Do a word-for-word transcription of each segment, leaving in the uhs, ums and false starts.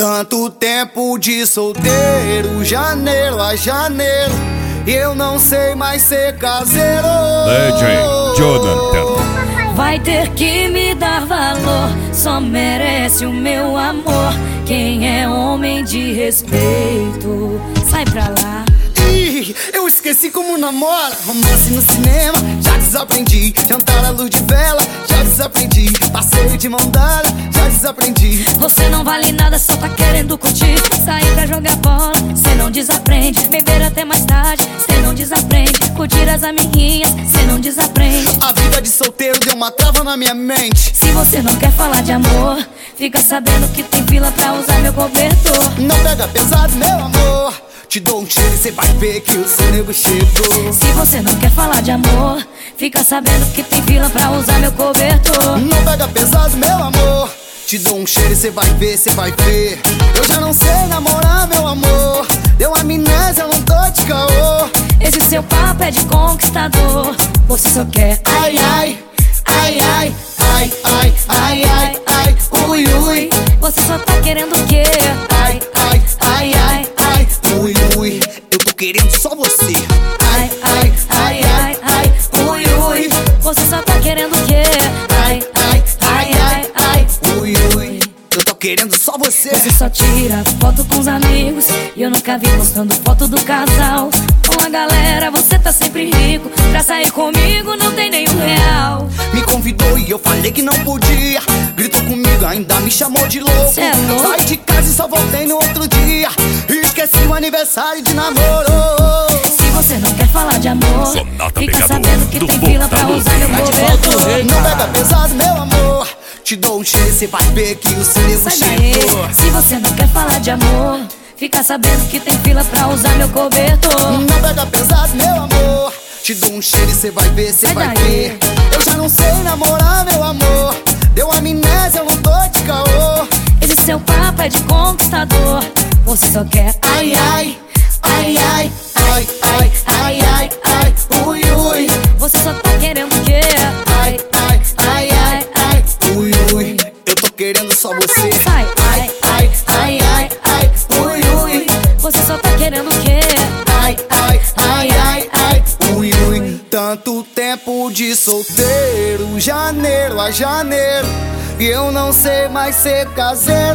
Tanto tempo de solteiro, janeiro a janeiro, e eu não sei mais ser caseiro. D J Jonathan. Vai ter que me dar valor, só merece o meu amor. Quem é homem de respeito, sai pra lá. Ih, eu esqueci como namora. Romance no cinema, já desaprendi. Jantar à luz de vela, já desaprendi. Passeio de mão dada, já desaprendi. Você não vale nada, só tá querendo curtir. Sair pra jogar bola, cê não desaprende. Beber até mais tarde, cê não desaprende. Curtir as amiguinhas, cê não desaprende. A vida de solteiro deu uma trava na minha mente. Se você não quer falar de amor, fica sabendo que tem fila pra usar meu cobertor. Não pega pesado, meu amor, te dou um cheiro e cê vai ver que o seu nego chegou. Se você não quer falar de amor, fica sabendo que tem fila pra usar meu cobertor. Não pega pesado, meu amor, te dou um cheiro e cê vai ver, cê vai ver. Eu já não sei namorar, meu amor, deu amnésia, eu não tô de caô. Esse seu papo é de conquistador, você só quer Ai, ai, ai, ai, ai, ai, ai, ai, ai, ui, ui. Você só tá querendo o quê? Ai, ai, ai, ai, ai, ui, ui. Eu tô querendo só você. Ai, ai, ai, ai, ai, ui, ui. Você só tá querendo o quê? Ai, ai, ai, ai, ai, ui, ui. Eu tô querendo só você. Você só tira foto com os amigos e eu nunca vi postando foto do casal. Com a galera você tá sempre rico, pra sair comigo não tem nenhum real. Me convidou e eu falei que não podia. Gritou comigo, ainda me chamou de louco. Cê é louco? Saí de casa e só voltei no outro dia. E esqueci o aniversário de namoro. Se você não quer falar de amor, Sonata fica Pegador sabendo que do tem fila pra Portalo. usar meu cobertor. Não pega pesado, meu amor, te dou um cheiro e cê vai ver que o seu nego Sai daí. chegou. Se você não quer falar de amor, fica sabendo que tem fila pra usar meu cobertor. Não pega pesado, meu amor, te dou um cheiro e cê vai ver, cê Sai vai daí. ver. Eu já não sei namorar, meu amor, deu amnésia, eu não tô de caô. Esse seu papo é de conquistador, você só quer Ai, ai, ai, ai, ai, ai, ai, ai, ai, ui, ui. Você só tá querendo o quê? Ai, ai, ai, ai, ai, ui, ui. Eu tô querendo só você. Sai. Ai, ai, ai, ai, ai, ui, ui. Você só tá querendo o quê? Ai, ai, ai, ai, ai, ui, ui. Tanto tempo de solteiro, janeiro a janeiro, e eu não sei mais ser caseiro.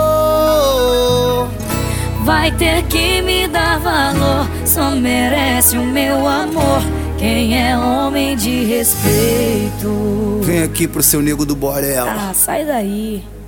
Vai ter que me dar valor, só merece o meu amor. Quem é homem de respeito. Vem aqui pro seu nego do Borel. Ah, sai daí.